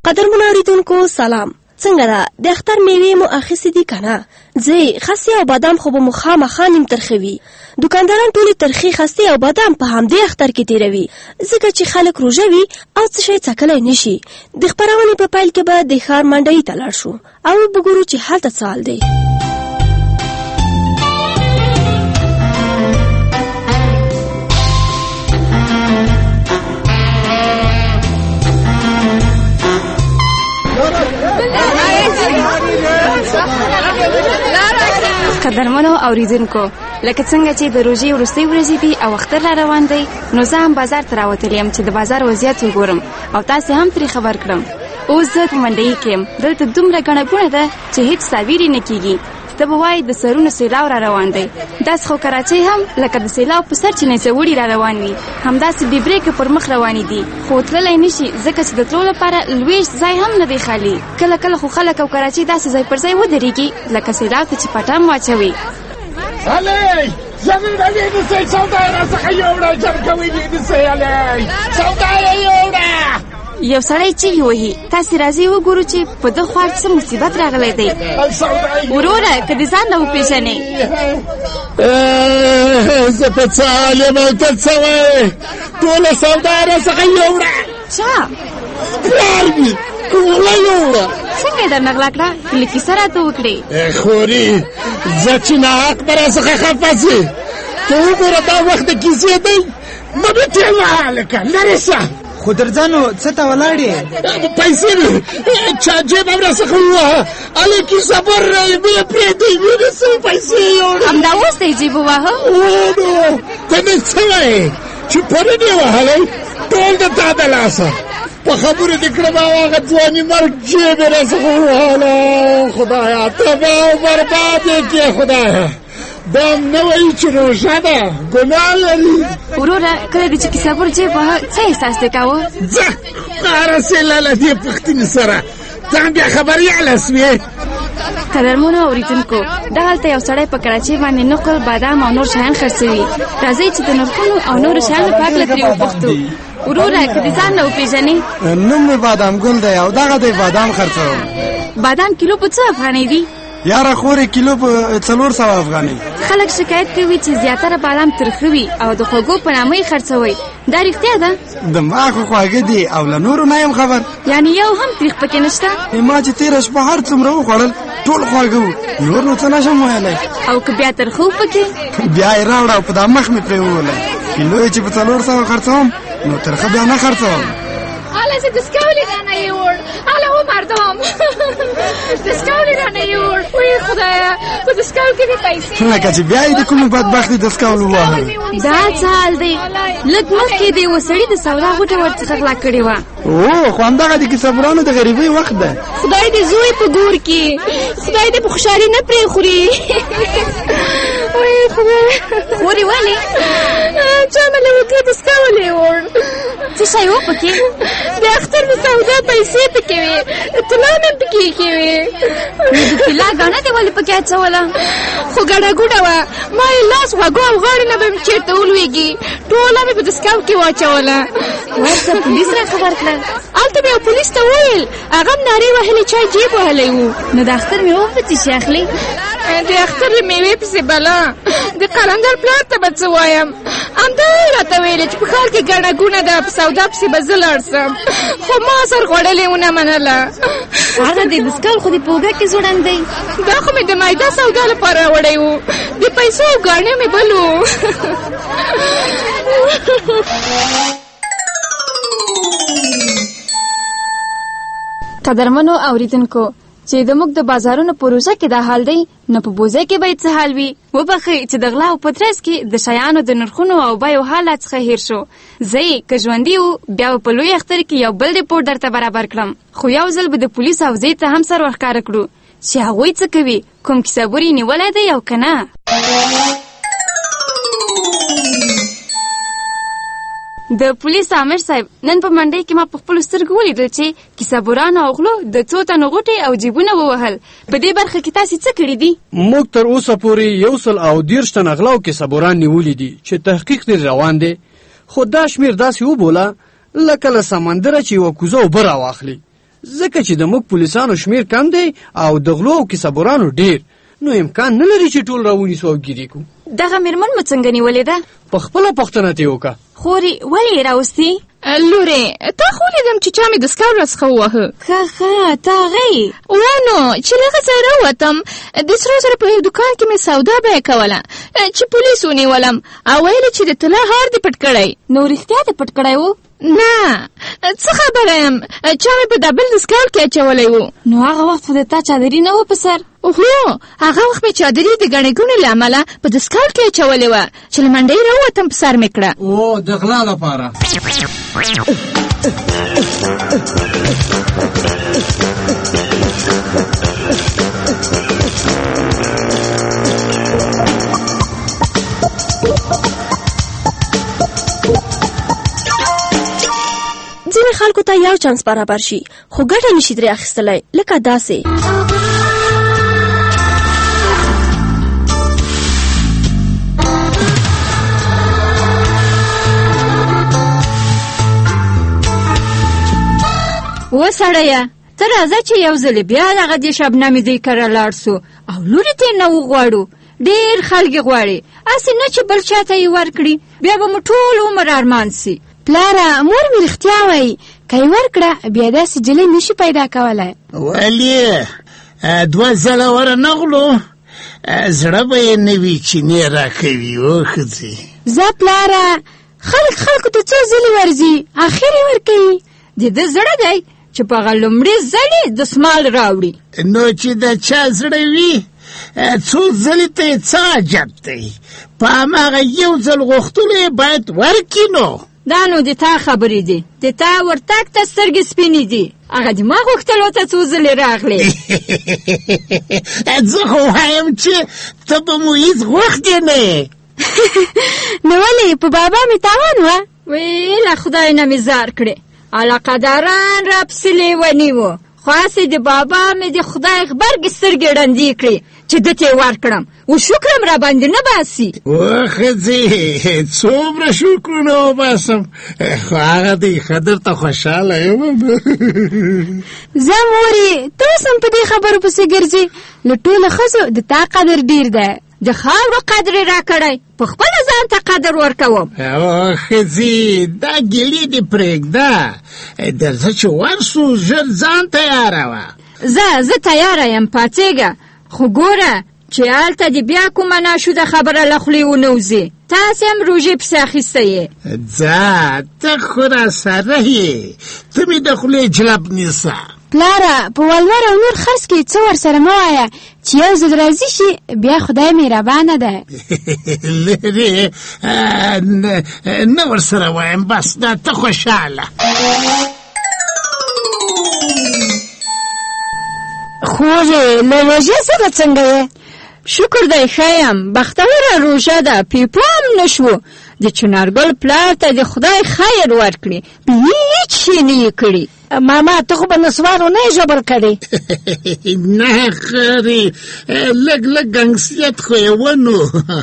قدرمنو اوریدونکو سلام. څنګه ده د اختر میوې مو اخیستې دي که نه؟ ځئ خستې او بادام خو به مو خامخا نیم ترخه وي. دوکانداران ټولې ترخې خستې او بادام په همدې اختر کې تېروي ځکه چې خلک روژه وي او څه شی څکلی نه شي. د خپرونې په پیل کې به د ښار منډۍ ته لاړ شو او وګورو چې هلته څه حال دی. قدرمنو اوریدونکو، لکه څنګه چې د روژې وروستۍ ورځې دي او اختر را روان دی، نو زه هم بازار ته راوتلی یم چې د بازار وضعیت وګورم او تاسې هم ترې خبر کړم. اوس زه په منډۍ کې یم. دلته دومره ګڼه ګوڼه ده چې هیڅ تعبیر یې نه کېږي. ته به وایې د سرونو سیلاو را روان دی. داسې خو کراچۍ هم لکه د سیلاو په سر چې نیڅوړي را روان وي همداسې بې بریکه پر مخ روانې دي، خو تللی نه شي ځکه چې د تلو لپاره لویشت ځای هم نه دی خالي. کله کله خو خلک او کراچۍ داسې ځای پر ځای ودرېږي لکه سیلاو ته چې پټام واچوي. هلئ زمین علي نسئ، سودا یې راڅخه یوړه، جمع کوئ یې نسئ. هلئ سودا یې یوړه. یو سړی چیغې وهي. تاسې راځئ وګورو چې په ده خوا څه مصیبت راغلی دی. وروره که دې ځان نه وپېژنې. زه په څه حال یم او ته څه وایې؟ ټوله سودا یې راڅخه یوړه. چا؟ پلار مې ټوله یوړه. څنګه یې درنه غلا کړه؟ لږ کیسه راته وکړې. خوري زه چې ناحق به راڅخه خفه سې. ته وګوره دا وخت د کیسې دی، مه مې ټیم وهه هلکه، لرې شه. خو درځانو څه ته ولاړې؟ پیسې مې چا جیب هم راڅخه ووهه، هلکې صبر مې یې پرېږدئ، ونیسئ پیسې یې یوړې. همدا اوس دی جیب وواهه؟ نو ته مې څه وایې چې پرون یې وهلی؟ ټول د تا د لاسه په خبرو دې کړم او هغه ځواني مرګ جیب یې راڅخه ووهله. خدایه تباه او برباد یې کړې. خدایه دا هم نه وایي چې روژه ده، ګناه لري. وروره کله دې چې کیسهبر جیب وهه څه احساس دې کاوه؟ ځه خارسې لاله دې پوښتنې سره ته هم بیا خبریاله سوې. قدرمنو اوریدونکو، دغلته یو سړی په کراچۍ باندې نقل، بادام او نور شیان خرڅوي. راځئ چې د نرخونو او نورو شیانو په هکله ترې وپوښتو. وروره که دې ځان نه وپېژنې؟ نوم مې بادام ګل دی او دغه دی بادام خرڅوم. بادام کیلو په څه افغانۍ دي؟ یاره خورې کیلو په 400 افغانۍ. خلک شکایت کوي چې زیاتره بادام ترخه وي او د خوږو په نامه یې خرڅوي. دا رښتیا ده؟ د ما خو خواږه دي او له نورو نه یم خبر. یعنې یو هم تریخ پکې نشته؟ ما چې تېره شپه هر څومره وخوړل ټول خواږه وو، نور نو څه نشم ویلی. او که بیا ترخه و پکې؟ بیا یې راوړه او په دا مخ مې پرې وولی. کیلو یې چې په 400 خرڅوم نو ترخه بیا نه خرڅوم. حالا چه دستکولی رانه یورد، حالا او مردم دستکولی رانه یورد. وی خدایا په دستکول کې دې پیسې لکه چې بیا یې د کومې بدبختې دستکول ووهل. دا څه حال دی؟ لږ مخکې د یوه سړي د سودا غوټه ورڅخه غلا کړې وه. او خو همدغه د کسبرانو د غریبۍ وخت ده. خدای دې زوی په ګور کې، خدای دې په خوشحالي نه پرېخوري. وی خدای خورې ولې؟ چا مې له وکړه دستکول یې وړ. څه شی و پکې؟ د اختر د سودا پیسې پکې وې، طلا مې پکې ایښې وې. د طلا ګاڼه دې ولې پکې اچوله؟ خو ګډه ګوډه وه، ما یې لاس غوږو او غاړې نه به مې چېرته ولوېږي، ټوله مې په دستکول کې واچوله. ورته پولیس را خبر کړه؟ هلته مې یو پولیس ته وویل، هغه هم نارې وهلې چا جیب وهلی و. نو د اختر مېوه په څه شي اخلي؟ د اختر د میوې پسې بلا د قلندر پلار ته به څه وایم؟ همدا یې راته ویلې چې په ښار کې ګڼه ګوڼه ده، په سودا پسې به زه لاړ سم، خو ما سر خوړلې ونه منله. هغه د دستکول خو دې په اوږه کې ځوړند دی. دا خو مې د مایده سودا لپاره راوړی و، د پیسو او ګاڼې مې بل و. قدرمنو اوریدونکو، چې د موږ د بازارونو په روژه کې دا حال دی، نو په بوزه کې به څه حال وي؟ وبخئ چې د غلا او پترس کې د شیانو د نرخونو او بیو حالات څخه هیر شو. زه یې که ژوندي وو بیا به په لوی اختر کې یو بل ریپورټ درته برابر کړم، خو یو ځل به د پولیس حوزې ته هم سر ورښکاره کړو چې هغوی څه کوي، کوم کیسهبر یې نیولی دی او که نه. د پولیس امر صاحب، نن په منډۍ کې ما په خپلو سترګو ولیدل چې کیسهبرانو او غلو د څو تنو غوټې او جیبونه ووهل. په دې برخه کې تاسې څه کړي دي؟ موږ تر اوسه پورې 130 تنه غلا او کیسهبران نیولي دي چې تحقیق دې روان دی، خو دا شمېر داسې وبوله لکه له سمندره چې یوه کوزه اوبه راواخلي. ځکه چې د موږ پولیسانو شمیر کم دی او د غلو او کسبورانو ډیر، نو امکان نه لري چې ټول راونیسو او ګیرې کړو. دغه مېرمن مو څنګه نیولې ده؟ په خپله پوښتنه ترې وکړه. خورې ولې یې راوستې؟ لورې تا خو لیدم چې چا مې د سکاو راڅخه وواهه. ښه تا هغه یې؟ نو چې له هغه ځای راووتم د سرو زرو په یو دوکان کې مې سودا بیه کوله چې پولیس ونیولم او ویل چې د طلا هار دې پټ کړی. نو رښتیا دې پټ کړی و؟ نه څه خبره یم، چا مې په ډبل دسکال کې اچولی و. نو هغه وخت خو د تا چادري نه و په سر؟ هو هغه وخت مې چادري د ګڼې ګوڼې له امله په دسکال کې اچولې وه چې له منډۍ راووتم په سر مې کړه. او د غلا لپاره. ځینې خلکو ته یو چانس برابر شي خو ګټه نشي ترې اخیستلی، لکه داسې. و سړیه ته راځه چې یو ځلې بیا دغه دې شبنمې دوی کره لاړ سو او لورې ته یې نه وغواړو. ډېر خلک یې غواړي، هسې نه چې بل چا ته یې ورکړي، بیا به مو ټول عمر ارمان سي. پلاره مور مې رښتیا وایي، که یې ورکړه بیا داسې جلۍ نشي پیدا کولی. ولې 2 ځله ورنغلو زړه به یې نه وي چینې راکوي. و ښځې زه پلاره خلکو ته څو ځلې ورځي اخر یې ورکوي. د ده زړه دی چې په هغه لومړي ځلې دسمال راوړي. نو چې د چا زړه وي څو ځلې ته یې څه عجب دی، په هماغه یو ځل غوښتلو یې باید ورکړي. نو دا نو د تا خبرې دي، د تا ورتګ ته سترګې سپینې دي، هغه د ما غوښتلو ته څو ځلې راغلې. زه خو وایم چې ته به مو هېڅ غوښتې نه یې. نو ولې په بابا مې تاوان وه؟ وی له خدای نه مې زار کړې، علاقهداران را پسې لیوني وو، خو هسې د بابا مې د خدای غبرګې سترګې ړندې کړې چې ده ته یې ورکړم، و شکرم را باندې نه باسي. و ښځې څومره شکرونه وباسم، خو هغه دی ښه درته خوشحاله یم. زه مورې ته اوس هم په دې خبرو پسې ګرځې، له ټولو ښځو د تا قدر ډېر دی. د خاورو قدر یې را کړی، په خپله ځان ته قدر ورکوم. ښځې دا ګیلې دې پرېږده، درځه چې ورسو ژر ځان تیاره وه. زه تیاره یم، پاڅېږه، خو ګوره چې هلته دې بیا کومه ناشوده خبره له خولې ونه وځي. تاسې هم روژې پسې اخیستی یې. ځه ته خو راسره یې، ته مې د خولې جلب نیسه. پلاره په ولور او نور خرڅ کې څه ورسره مه وایه چې یو ځل راضي شي بیا خدای مهربانه ده. لرې نه ورسره وایم، بس دا ته خوشحاله. خورې له روژې سره څنګه یې؟ شکر دی ښه یم، بختوره روژه ده، پیپو هم نه شو. د چنارګل پلار ته د خدای خیر ورکړي، هیڅ شي نه یې کړي. ماما ته خو به نسوارو نه یې ژوبل کړی؟ نه خرې، لږ ګنګسیت خو یې ونو.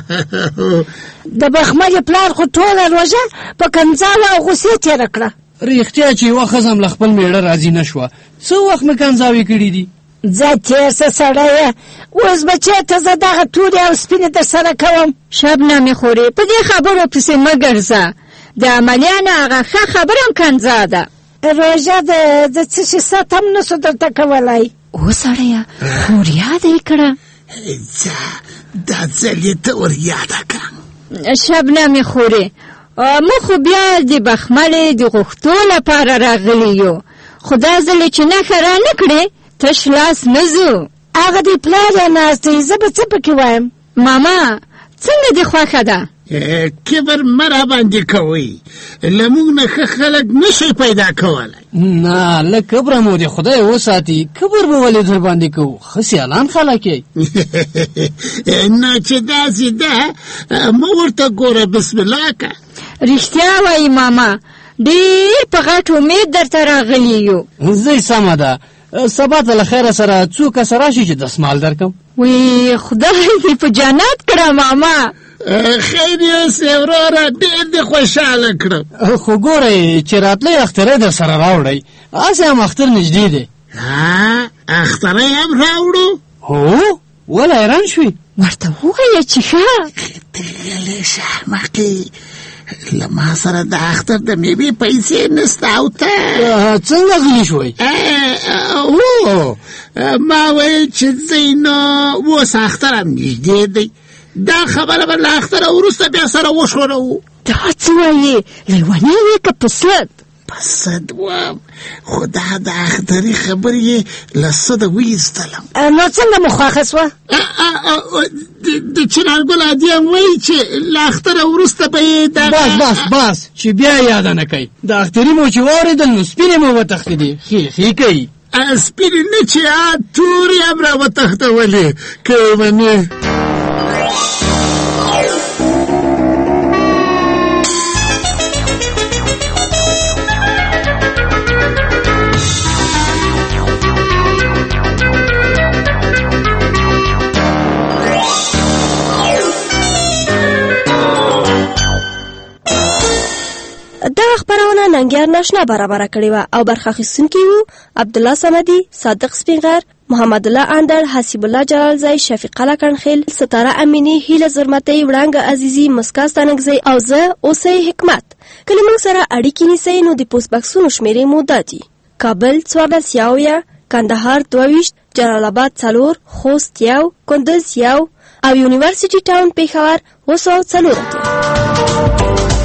د بخملي پلار خو ټوله روژه په کنځاوه او غوسې تېره کړه. رښتیا چې یوه ښځه هم له خپل مېړه راضي نه شوه. څه وخت مې کنځاوې کړي دي. ځه تېر شه سړیه، اوس به چېرته زه دغه تورې او سپینې در سره کوم. شبنمې خورې په دې خبرو پسې مه ګرځه، د عملیانو هغه ښه خبره هم کنځا ده. روژه د څه شي ست هم نسو درته کولی. او سړیه خور یاده یې کړه. ځه دا ځل یې ته ور یاده کړه. شبنمې خورې موږ خو بیا د بخملې د غوښتو لپاره راغلي یو، خو دا ځلې چې نښه را نه کړې تش لاس نه ځو. هغه دې پلار یې ناست دی، زه به څه پکې وایم. ماما څنګه دې خوښه ده؟ کبر مه را باندې کوئ، له موږ نه ښه خلک نشئ پیدا کولی. نه له کبره مو دې خدای وساتي، کبر به ولې در باندې کوو، ښه سیالان خلک یې. نو چې داسې ده مه ورته ګوره، بسم الله که. رښتیا وایي ماما، ډېر په غټ امید درته راغلي یو. زه سمه ده، سبا ته له خیره سره څو کسه راشي چې دسمال درکم. وی خدای دې په جنت کړه ماما. خیر یوسې وروره، ډېر دې خوشحاله کړم. خو ګورئ چې راتلی اختری در سره راوړئ، هسې هم اختر نږدې دی. اختره هم راوړو؟ هو ولې حیران شوې؟ ورته ووایه چې ښه تللی شه احمقې، له ما سره د اختر د میوې پیسې نسته او ته څنګه غلی شوی؟ هو ما ویل چې ځئ نو اوس اختر هم نږدې دی، دا خبره به له اختره وروسته بیا سره وښورو. دا څه وایې لیونی وې که پسد؟ پسد وم، خو دا د اختري خبرې یې له سده وایستلم. نو څنګه مو خوښه سوه؟ د چنارګل عادي هم وایي چې له اختره وروسته به یې بس چې بیا یاده نه کوي. د اختري مو چې واورېدل نو سپینې مو وتښتېدې. ښې کوي سپینې نه چې تورې هم را وتښتولې که یې منې. دغه خپرونه ننګیار ناشنا برابره کړې وه او برخه اخیستونکي وو عبدالله صمدي، صادق سپینغر، محمد الله اندړ، حسیب الله جلالزی، شفیق الله کڼخیل، ستاره امینی، هیله زرمتۍ، وړانګه عزیزي، مسکا ستانکزی او زه اوسۍ حکمت. که له موږ سره اړیکې نیسئ نو د پوسټ بکسونو شمېرې مو دا دي: کابل 14 کندهار 22 جلال آباد 4 خوست 1 کندز 1 او یونیورسيټي ټاون پېښور 204.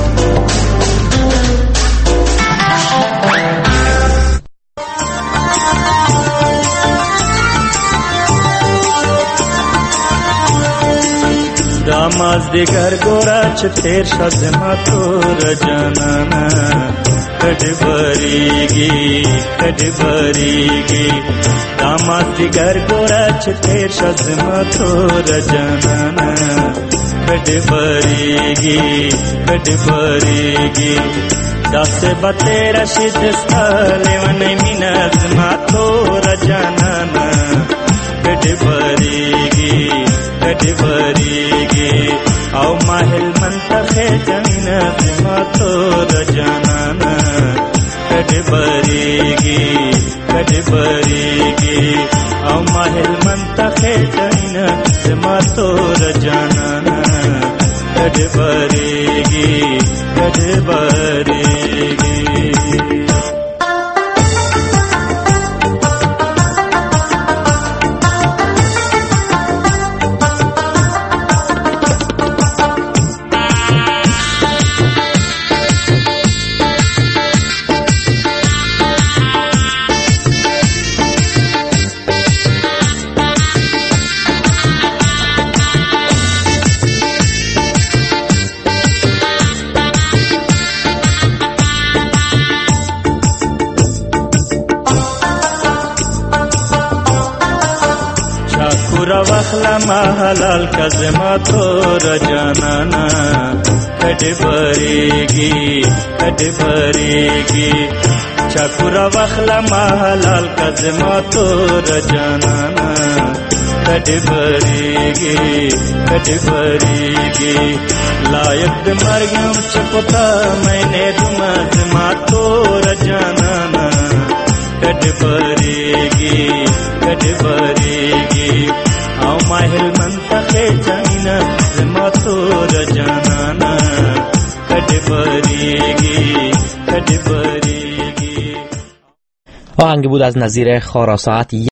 داماز دیگر گورا چه تیر شد زما تور جانانا کڑی بریگی داماز دیگر گورا چه تیر شد زما تور جانانا کڑی بریگی داسته بته رشید سالی ونی مینا زما تور جانانا کڑی بریگی او ماهل منتخه جنت ما تور جانانا کڑی بریگی او ماهل منتخه جنت ما تور جانانا کڑی بریگی وخلا ما حلال کزما تور جانانا کڑی بریگی چاکورا وخلا ما حلال کزما تور جانانا کڑی بریگی لائق د مرگم چپتا میں نے دما زما تور جانانا کڑی بریگی او ماهل منتخه جنت زما تور جانانا کڑی بریگی آهنگ بود از نظیر خارا ساعت.